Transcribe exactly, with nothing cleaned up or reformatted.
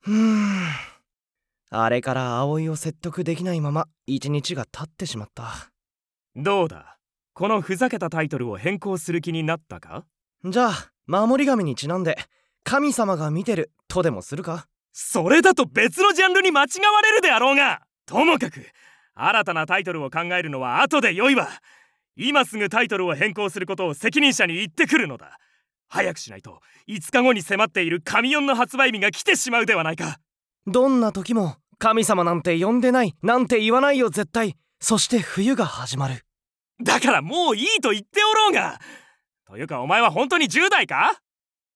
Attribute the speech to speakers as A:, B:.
A: うーんあれから葵を説得できないまま一日が経ってしまった。
B: どうだ、このふざけたタイトルを変更する気になったか？
A: じゃあ守り神にちなんで神様が見てるとでもするか？
B: それだと別のジャンルに間違われるであろうが。ともかく新たなタイトルを考えるのは後でよいわ。今すぐタイトルを変更することを責任者に言ってくるのだ。早くしないといつかごに迫っている神よんの発売日が来てしまうではないか。
A: どんな時も神様なんて呼んでないなんて言わないよ絶対。そして冬が始まる。
B: だからもういいと言っておろうが。というかお前は本当にじゅう代か？